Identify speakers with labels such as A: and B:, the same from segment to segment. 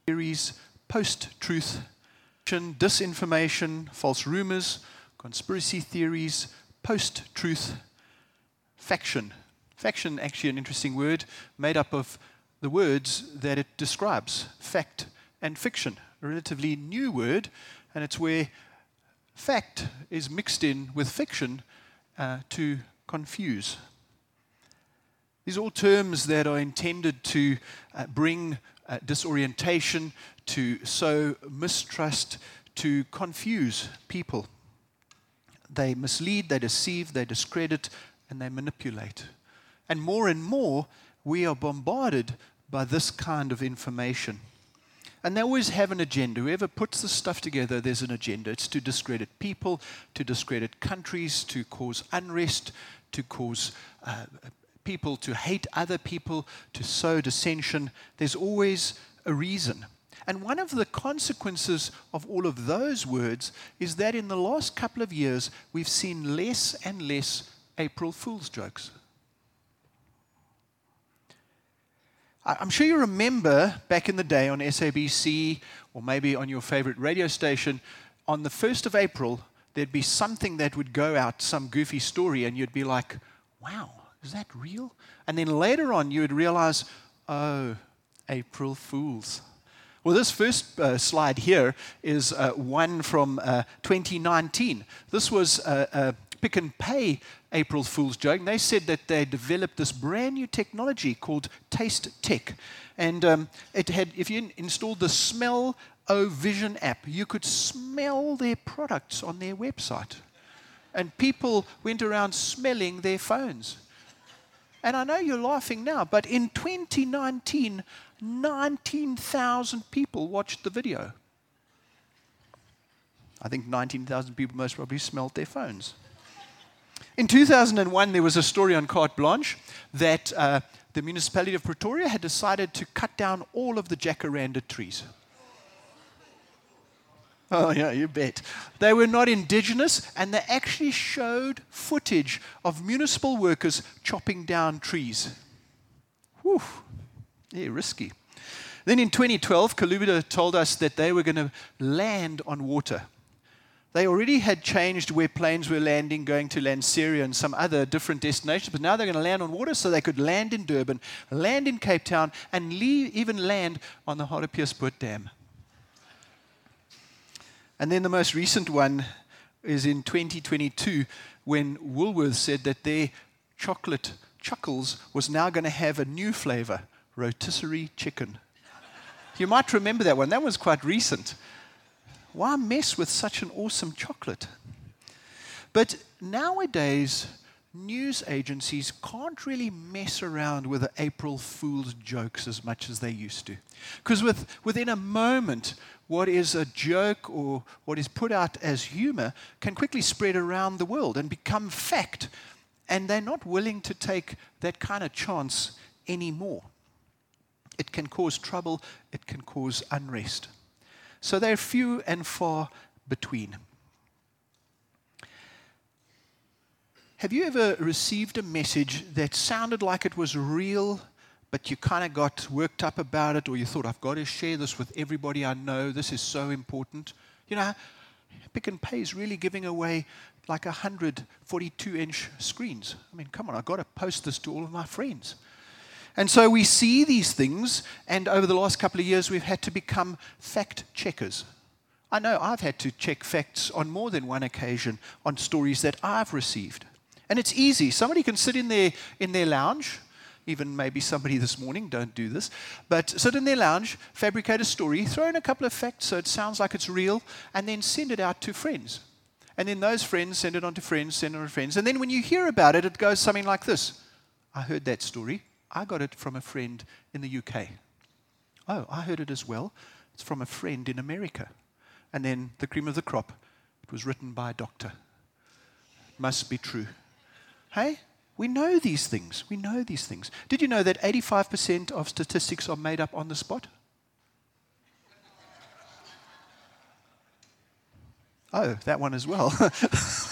A: theories, post-truth, disinformation, false rumors, conspiracy theories, post-truth, faction. Faction, actually an interesting word, made up of the words that it describes, fact and fiction. A relatively new word, and it's where fact is mixed in with fiction to confuse. These are all terms that are intended to bring disorientation, to sow mistrust, to confuse people. They mislead, they deceive, they discredit, and they manipulate. And more, we are bombarded by this kind of information. And they always have an agenda. Whoever puts this stuff together, there's an agenda. It's to discredit people, to discredit countries, to cause unrest, to cause people to hate other people, to sow dissension. There's always a reason. And one of the consequences of all of those words is that in the last couple of years, we've seen less and less April Fool's jokes. I'm sure you remember back in the day on SABC, or maybe on your favorite radio station, on the 1st of April, there'd be something that would go out, some goofy story, and you'd be like, wow, is that real? And then later on, you would realize, oh, April Fools. Well, this first slide here is one from 2019. This was a Pick and Pay April Fool's joke. And they said that they developed this brand new technology called Taste Tech. And it had, if you installed the Smell-O-Vision app, you could smell their products on their website. And people went around smelling their phones. And I know you're laughing now, but in 2019, 19,000 people watched the video. I think 19,000 people most probably smelled their phones. In 2001, there was a story on Carte Blanche that the municipality of Pretoria had decided to cut down all of the jacaranda trees. Oh, yeah, you bet. They were not indigenous, and they actually showed footage of municipal workers chopping down trees. Whew. Yeah, risky. Then in 2012, Kaluta told us that they were going to land on water. They already had changed where planes were landing, going to Lanseria and some other different destinations, but now they're going to land on water so they could land in Durban, land in Cape Town, and even land on the Hartbeespoort Dam. And then the most recent one is in 2022 when Woolworths said that their chocolate Chuckles was now going to have a new flavor, rotisserie chicken. You might remember that one. That was quite recent. Why mess with such an awesome chocolate? But nowadays, news agencies can't really mess around with the April Fool's jokes as much as they used to. Because within a moment, what is a joke or what is put out as humor can quickly spread around the world and become fact. And they're not willing to take that kind of chance anymore. It can cause trouble. It can cause unrest. So they're few and far between. Have you ever received a message that sounded like it was real, but you kind of got worked up about it, or you thought, I've got to share this with everybody I know, this is so important? You know, Pick and Pay is really giving away like 100 42-inch screens. I mean, come on, I've got to post this to all of my friends. And so we see these things, and over the last couple of years, we've had to become fact checkers. I know I've had to check facts on more than one occasion on stories that I've received. And it's easy. Somebody can sit in their lounge, even maybe somebody this morning, don't do this, but sit in their lounge, fabricate a story, throw in a couple of facts so it sounds like it's real, and then send it out to friends. And then those friends send it on to friends, send it on to friends. And then when you hear about it, it goes something like this. I heard that story. I got it from a friend in the UK. Oh, I heard it as well. It's from a friend in America. And then the cream of the crop. It was written by a doctor. It must be true. Hey, we know these things. We know these things. Did you know that 85% of statistics are made up on the spot? Oh, that one as well.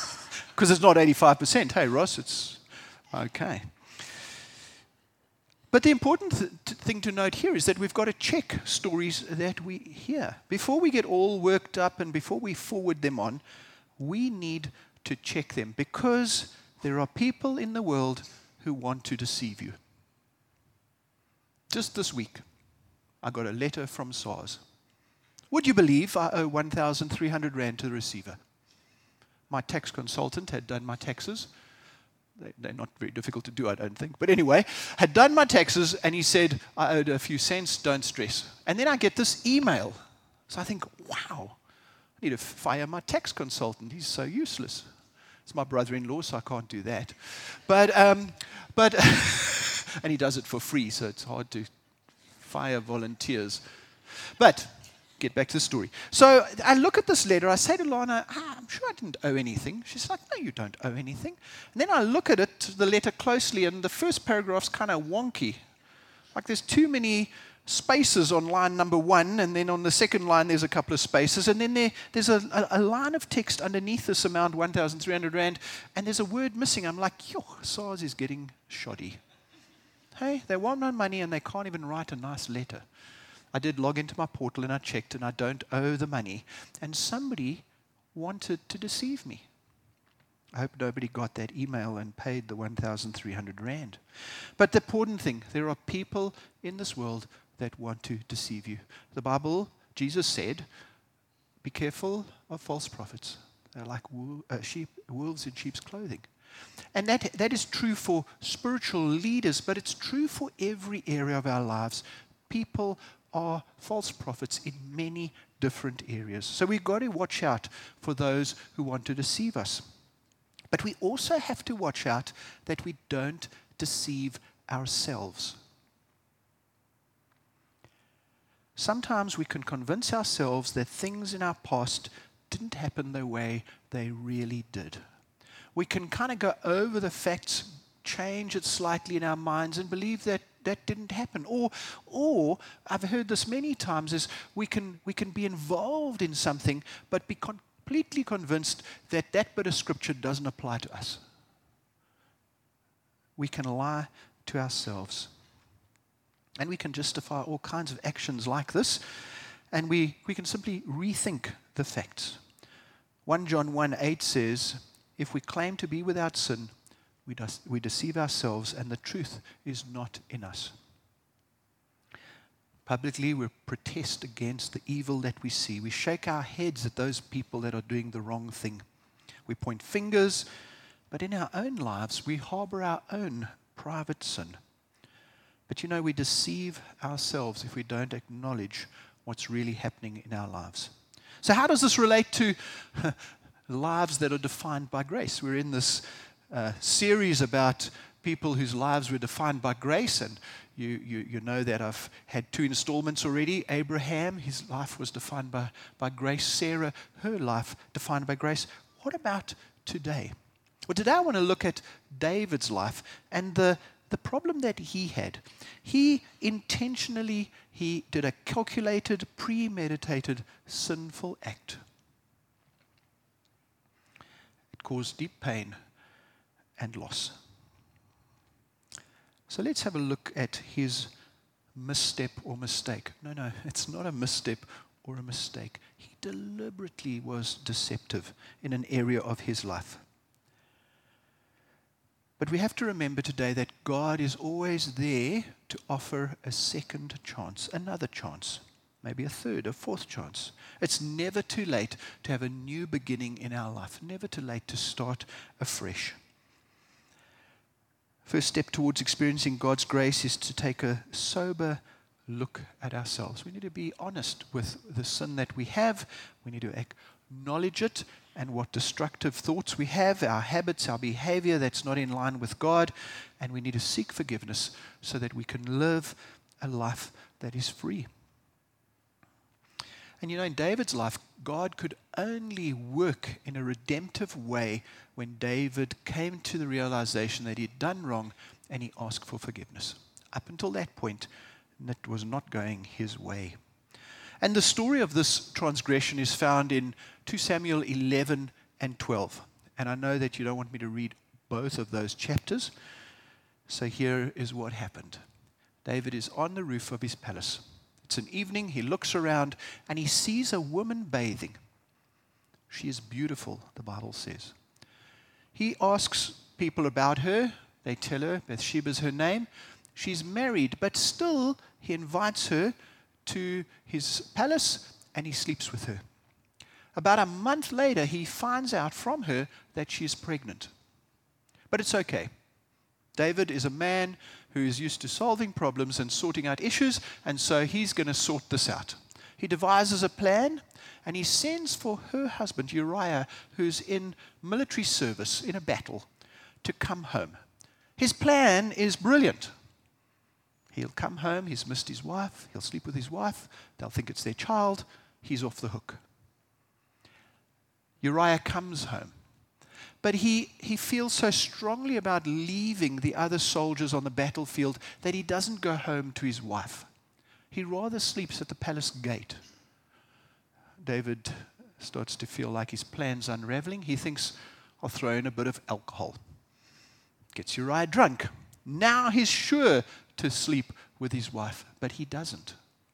A: Because it's not 85%. Hey, Ross, it's okay. But the important thing to note here is that we've got to check stories that we hear. Before we get all worked up and before we forward them on, we need to check them, because there are people in the world who want to deceive you. Just this week, I got a letter from SARS. Would you believe I owe 1,300 Rand to the receiver? My tax consultant had done my taxes. They're not very difficult to do, I don't think. But anyway, had done my taxes, and he said, I owed a few cents, don't stress. And then I get this email. So I think, wow, I need to fire my tax consultant. He's so useless. It's my brother-in-law, so I can't do that. But and he does it for free, so it's hard to fire volunteers. But get back to the story. So I look at this letter. I say to Lana, I'm sure I didn't owe anything. She's like, no, you don't owe anything. And then I look at it, the letter closely, and the first paragraph's kind of wonky. Like there's too many spaces on line number 1, and then on the second line there's a couple of spaces, and then there's a line of text underneath this amount, 1,300 Rand, and there's a word missing. I'm like, yo, SARS is getting shoddy. Hey, they want my money and they can't even write a nice letter. I did log into my portal and I checked, and I don't owe the money. And somebody wanted to deceive me. I hope nobody got that email and paid the 1,300 Rand. But the important thing, there are people in this world that want to deceive you. The Bible, Jesus said, be careful of false prophets. They're like wolves in sheep's clothing. And that is true for spiritual leaders, but it's true for every area of our lives. People are false prophets in many different areas. So we've got to watch out for those who want to deceive us. But we also have to watch out that we don't deceive ourselves. Sometimes we can convince ourselves that things in our past didn't happen the way they really did. We can kind of go over the facts, change it slightly in our minds, and believe that that didn't happen. Or I've heard this many times, is we can be involved in something but be completely convinced that that bit of scripture doesn't apply to us. We can lie to ourselves. And we can justify all kinds of actions like this, and we can simply rethink the facts. 1 John 1:8 says, if we claim to be without sin, we deceive ourselves, and the truth is not in us. Publicly, we protest against the evil that we see. We shake our heads at those people that are doing the wrong thing. We point fingers, but in our own lives, we harbor our own private sin. But we deceive ourselves if we don't acknowledge what's really happening in our lives. So how does this relate to lives that are defined by grace? We're in this series about people whose lives were defined by grace, and you know that I've had 2 installments already. Abraham, his life was defined by grace. Sarah, her life defined by grace. What about today? Well, today I want to look at David's life and the problem that he had. He intentionally did a calculated, premeditated, sinful act. It caused deep pain and loss. So let's have a look at his misstep or mistake. No, it's not a misstep or a mistake. He deliberately was deceptive in an area of his life. But we have to remember today that God is always there to offer a second chance, another chance, maybe a third, a fourth chance. It's never too late to have a new beginning in our life, never too late to start afresh. First step towards experiencing God's grace is to take a sober look at ourselves. We need to be honest with the sin that we have. We need to acknowledge it and what destructive thoughts we have, our habits, our behavior that's not in line with God, and we need to seek forgiveness so that we can live a life that is free. And in David's life, God could only work in a redemptive way when David came to the realization that he'd done wrong and he asked for forgiveness. Up until that point, it was not going his way. And the story of this transgression is found in 2 Samuel 11 and 12. And I know that you don't want me to read both of those chapters. So here is what happened. David is on the roof of his palace. It's an evening. He looks around and he sees a woman bathing. She is beautiful, the Bible says. He asks people about her. They tell her Bathsheba's her name. She's married, but still he invites her to his palace and he sleeps with her. About a month later, he finds out from her that she's pregnant. But it's okay. David is a man who is used to solving problems and sorting out issues, and so he's going to sort this out. He devises a plan, and he sends for her husband, Uriah, who's in military service in a battle, to come home. His plan is brilliant. He'll come home, he's missed his wife, he'll sleep with his wife, they'll think it's their child, he's off the hook. Uriah comes home. But he feels so strongly about leaving the other soldiers on the battlefield that he doesn't go home to his wife. He rather sleeps at the palace gate. David starts to feel like his plan's unraveling. He thinks, I'll throw in a bit of alcohol. Gets Uriah drunk. Now he's sure to sleep with his wife, but he doesn't.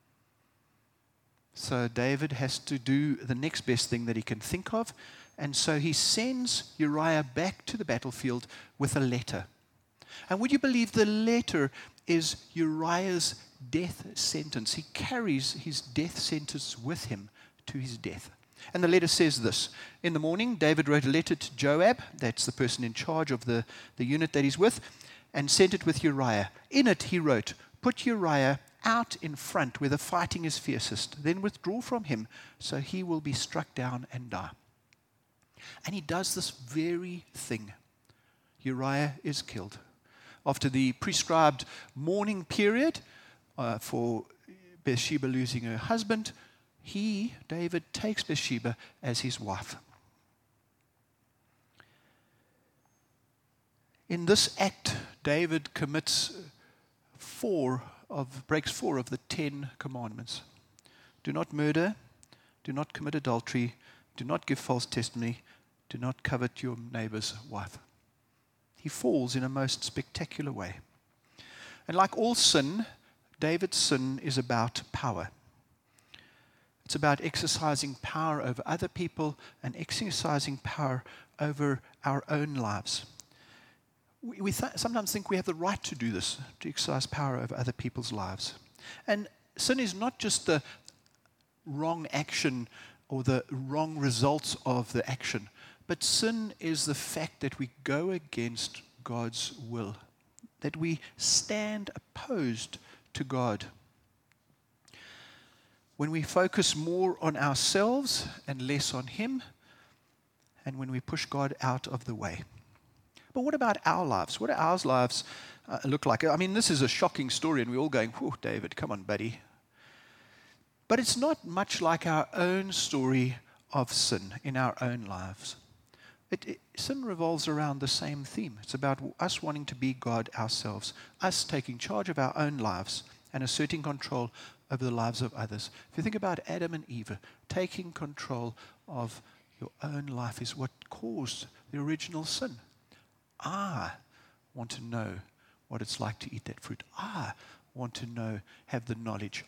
A: So David has to do the next best thing that he can think of, and so he sends Uriah back to the battlefield with a letter. And would you believe the letter is Uriah's death sentence? He carries his death sentence with him to his death. And the letter says this. In the morning, David wrote a letter to Joab, that's the person in charge of the unit that he's with, and sent it with Uriah. In it, he wrote, "Put Uriah out in front where the fighting is fiercest, then withdraw from him, so he will be struck down and die." And he does this very thing. Uriah is killed. After the prescribed mourning period for Bathsheba losing her husband, David, takes Bathsheba as his wife. In this act, David breaks 4 of the 10 commandments. Do not murder, do not commit adultery, do not give false testimony, do not covet your neighbor's wife. He falls in a most spectacular way. And like all sin, David's sin is about power. It's about exercising power over other people and exercising power over our own lives. We sometimes think we have the right to do this, to exercise power over other people's lives. And sin is not just the wrong action or the wrong results of the action, but sin is the fact that we go against God's will, that we stand opposed to God. When we focus more on ourselves and less on Him, and when we push God out of the way. But what about our lives? What do our lives look like? I mean, this is a shocking story, and we're all going, "Whoa, David, come on, buddy." But it's not much like our own story of sin in our own lives. Sin revolves around the same theme. It's about us wanting to be God ourselves, us taking charge of our own lives and asserting control over the lives of others. If you think about Adam and Eve, taking control of your own life is what caused the original sin. I want to know what it's like to eat that fruit. I want to have the knowledge.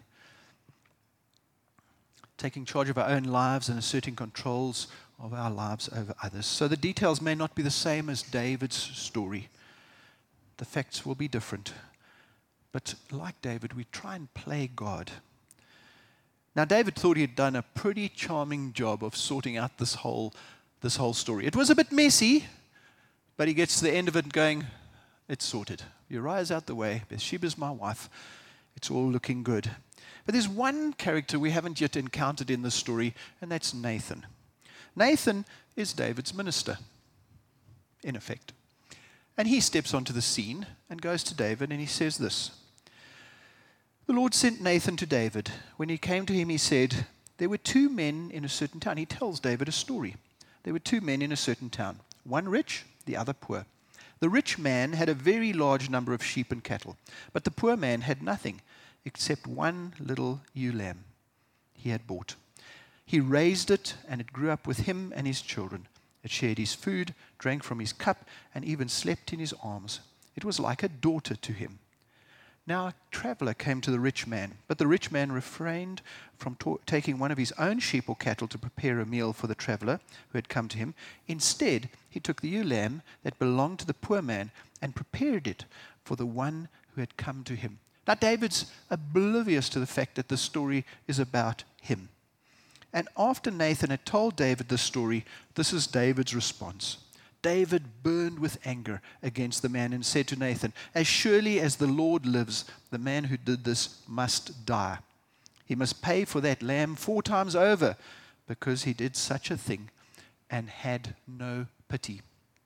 A: Taking charge of our own lives and asserting controls of our lives over others. So the details may not be the same as David's story. The facts will be different. But like David, we try and play God. Now, David thought he had done a pretty charming job of sorting out this whole story. It was a bit messy, but he gets to the end of it going, it's sorted. Uriah's out the way. Bathsheba's my wife. It's all looking good. But there's one character we haven't yet encountered in this story, and that's Nathan. Nathan is David's minister, in effect. And he steps onto the scene and goes to David, and he says this. The Lord sent Nathan to David. When he came to him, he said, there were 2 men in a certain town. He tells David a story. There were 2 men in a certain town, one rich, the other poor. The rich man had a very large number of sheep and cattle, but the poor man had nothing except one little ewe lamb he had bought. He raised it, and it grew up with him and his children. It shared his food, drank from his cup, and even slept in his arms. It was like a daughter to him. Now a traveler came to the rich man, but the rich man refrained from taking one of his own sheep or cattle to prepare a meal for the traveler who had come to him. Instead, he took the ewe lamb that belonged to the poor man and prepared it for the one who had come to him. Now David's oblivious to the fact that the story is about him. And after Nathan had told David the story, this is David's response. David burned with anger against the man and said to Nathan, "As surely as the Lord lives, the man who did this must die. He must pay for that lamb 4 times over, because he did such a thing and had no pity."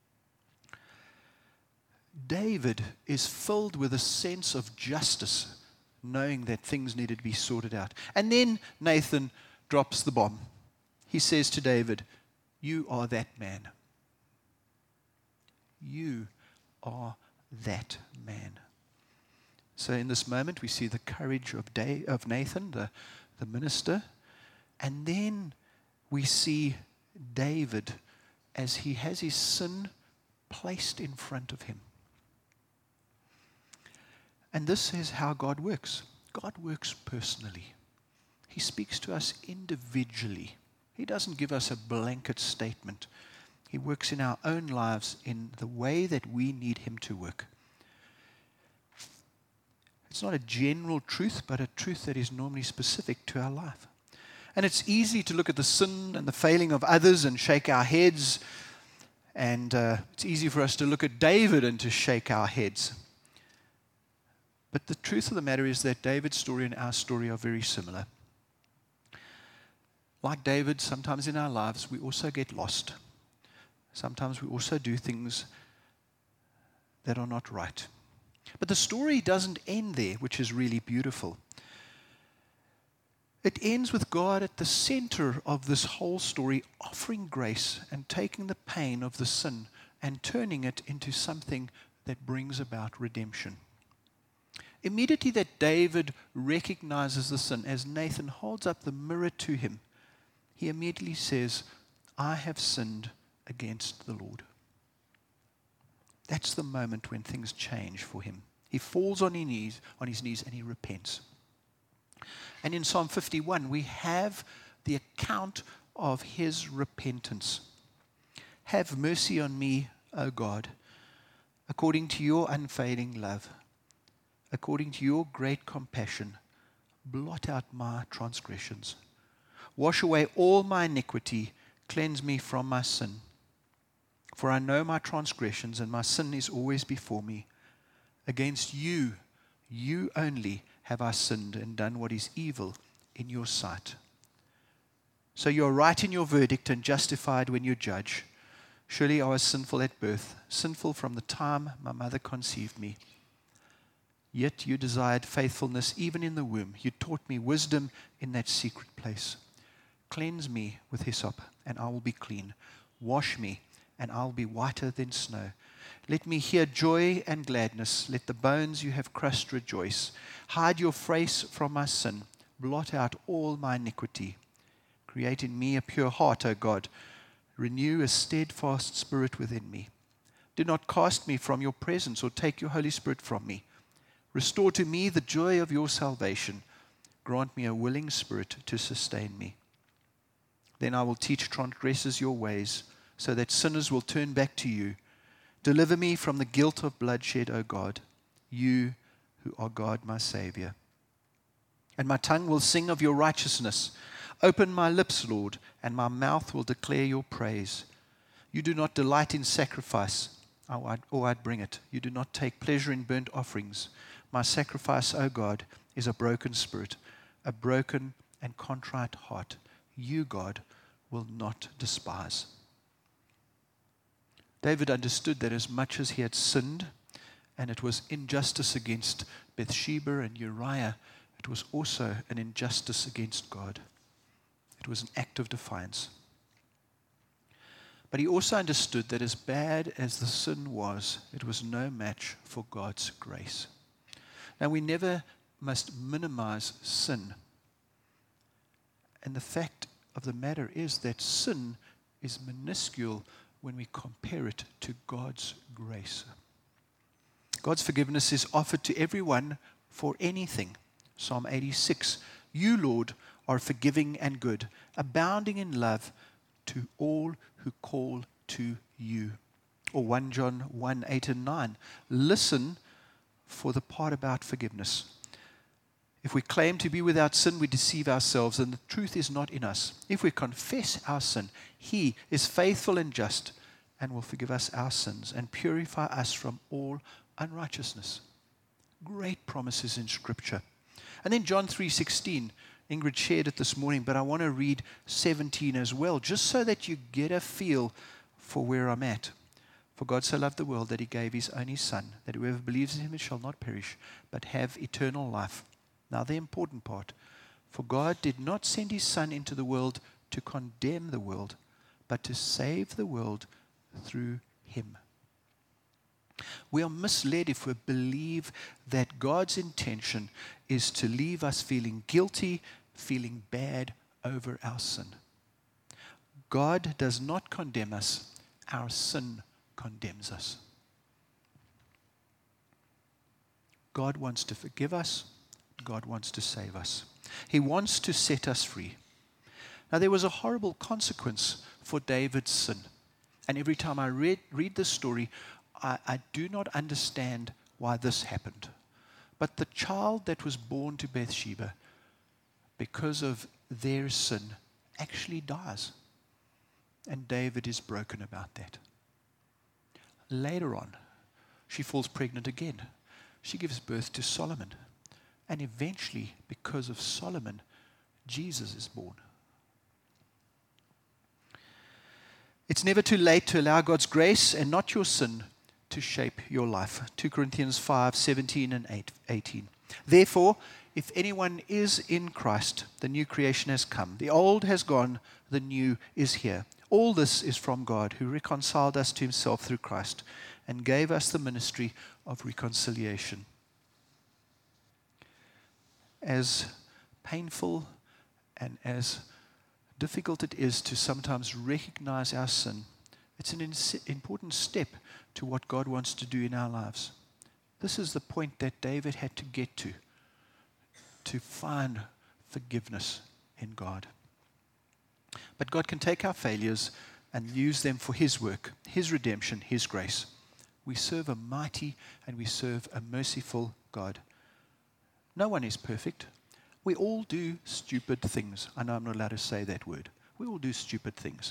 A: David is filled with a sense of justice, knowing that things needed to be sorted out. And then Nathan drops the bomb. He says to David, "You are that man. You are that man." So in this moment, we see the courage of Nathan, the minister. And then we see David as he has his sin placed in front of him. And this is how God works. God works personally. He speaks to us individually. He doesn't give us a blanket statement. He works in our own lives in the way that we need him to work. It's not a general truth, but a truth that is normally specific to our life. And it's easy to look at the sin and the failing of others and shake our heads. And it's easy for us to look at David and to shake our heads. But the truth of the matter is that David's story and our story are very similar. Like David, sometimes in our lives, we also get lost. Sometimes we also do things that are not right. But the story doesn't end there, which is really beautiful. It ends with God at the center of this whole story, offering grace and taking the pain of the sin and turning it into something that brings about redemption. Immediately that David recognizes the sin, as Nathan holds up the mirror to him, he immediately says, "I have sinned against the Lord." That's the moment when things change for him. He falls on his knees and he repents. And in Psalm 51, we have the account of his repentance. "Have mercy on me, O God, according to your unfailing love. According to your great compassion, blot out my transgressions. Wash away all my iniquity, cleanse me from my sin. For I know my transgressions, and my sin is always before me. Against you, you only, have I sinned and done what is evil in your sight. So you are right in your verdict and justified when you judge. Surely I was sinful at birth, sinful from the time my mother conceived me. Yet you desired faithfulness even in the womb. You taught me wisdom in that secret place. Cleanse me with hyssop, and I will be clean. Wash me, and I will be whiter than snow. Let me hear joy and gladness. Let the bones you have crushed rejoice. Hide your face from my sin. Blot out all my iniquity. Create in me a pure heart, O God. Renew a steadfast spirit within me. Do not cast me from your presence or take your Holy Spirit from me. Restore to me the joy of your salvation. Grant me a willing spirit to sustain me. Then I will teach transgressors your ways, so that sinners will turn back to you. Deliver me from the guilt of bloodshed, O God, you who are God, my Savior. And my tongue will sing of your righteousness. Open my lips, Lord, and my mouth will declare your praise. You do not delight in sacrifice, or I'd bring it. You do not take pleasure in burnt offerings. My sacrifice, O God, is a broken spirit, a broken and contrite heart. You, God, will not despise. David understood that as much as he had sinned, and it was injustice against Bathsheba and Uriah, it was also an injustice against God. It was an act of defiance. But he also understood that as bad as the sin was, it was no match for God's grace. Now, we never must minimize sin. And the fact of the matter is that sin is minuscule when we compare it to God's grace. God's forgiveness is offered to everyone for anything. Psalm 86, you, Lord, are forgiving and good, abounding in love to all who call to you. Or 1 John 1, 8 and 9. Listen for the part about forgiveness. If we claim to be without sin, we deceive ourselves, and the truth is not in us. If we confess our sin, He is faithful and just and will forgive us our sins and purify us from all unrighteousness. Great promises in Scripture. And then John 3:16. Ingrid shared it this morning, but I want to read 17 as well, just so that you get a feel for where I'm at. For God so loved the world that He gave His only Son, that whoever believes in Him shall not perish, but have eternal life. Now the important part. For God did not send His Son into the world to condemn the world, but to save the world through Him. We are misled if we believe that God's intention is to leave us feeling guilty, feeling bad over our sin. God does not condemn us. Our sin condemns us. God wants to forgive us. God wants to save us. He wants to set us free. Now, there was a horrible consequence for David's sin. And every time I read this story, I do not understand why this happened. But the child that was born to Bathsheba, because of their sin, actually dies. And David is broken about that. Later on, she falls pregnant again. She gives birth to Solomon. And eventually, because of Solomon, Jesus is born. It's never too late to allow God's grace and not your sin to shape your life. 2 Corinthians 5:17 and 18. Therefore, if anyone is in Christ, the new creation has come. The old has gone, the new is here. All this is from God, who reconciled us to Himself through Christ and gave us the ministry of reconciliation. As painful and as difficult it is to sometimes recognize our sin, it's an important step to what God wants to do in our lives. This is the point that David had to get to find forgiveness in God. But God can take our failures and use them for His work, His redemption, His grace. We serve a mighty and we serve a merciful God. No one is perfect. We all do stupid things. I know I'm not allowed to say that word. We all do stupid things.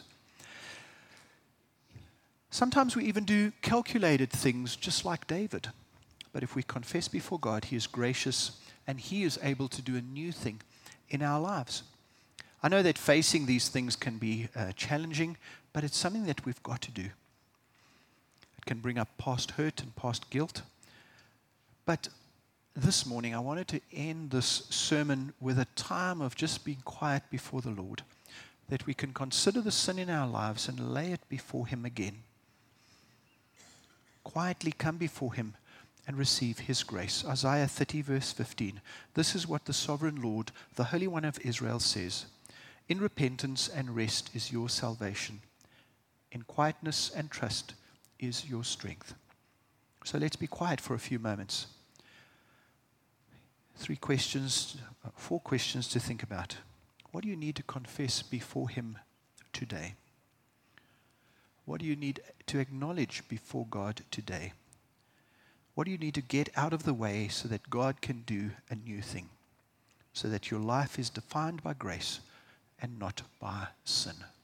A: Sometimes we even do calculated things just like David. But if we confess before God, He is gracious and He is able to do a new thing in our lives. I know that facing these things can be challenging, but it's something that we've got to do. It can bring up past hurt and past guilt. But this morning, I wanted to end this sermon with a time of just being quiet before the Lord, that we can consider the sin in our lives and lay it before Him again. Quietly come before Him and receive His grace. Isaiah 30 verse 15. This is what the sovereign Lord, the Holy One of Israel says. In repentance and rest is your salvation. In quietness and trust is your strength. So let's be quiet for a few moments. 4 questions to think about. What do you need to confess before Him today? What do you need to acknowledge before God today? What do you need to get out of the way so that God can do a new thing? So that your life is defined by grace and not by sin.